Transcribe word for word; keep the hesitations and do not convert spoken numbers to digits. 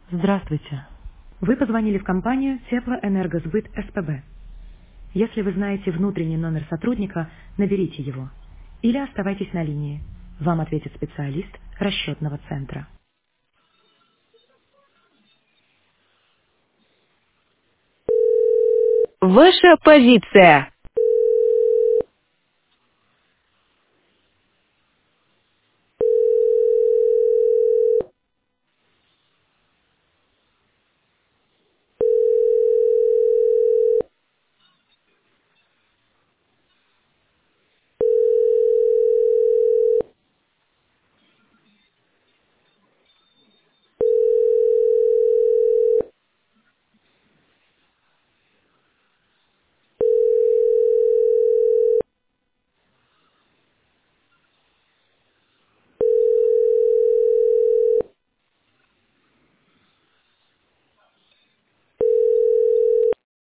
Здравствуйте. Вы позвонили в компанию Теплоэнергосбыт СПБ. Если вы знаете внутренний номер сотрудника, наберите его. Или оставайтесь на линии. Вам ответит специалист расчетного центра. Ваша позиция.